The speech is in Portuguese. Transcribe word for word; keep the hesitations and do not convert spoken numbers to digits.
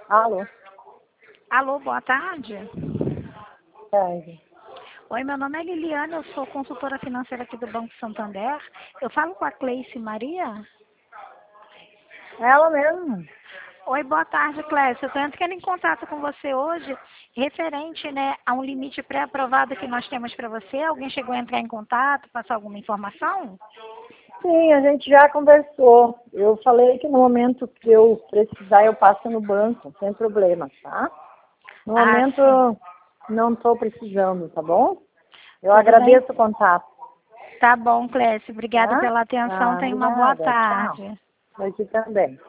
Alô? Alô, boa tarde. Tarde. Oi, meu nome é Liliane, eu sou consultora financeira aqui do Banco Santander. Eu falo com a Cleice Maria? Ela mesmo. Oi, boa tarde, Cleice. Eu estou entrando em contato com você hoje, referente, né, a um limite pré-aprovado que nós temos para você. Alguém chegou a entrar em contato, passar alguma informação? Sim, a gente já conversou. Eu falei que no momento que eu precisar, eu passo no banco, sem problema, tá? No Ah, momento, sim. não estou precisando, tá bom? Eu Tudo bem? agradeço o contato, Tá bom, Cleice. Obrigada tá? pela atenção. Ah, Tenha uma boa obrigada. Tchau. tarde. Aqui também.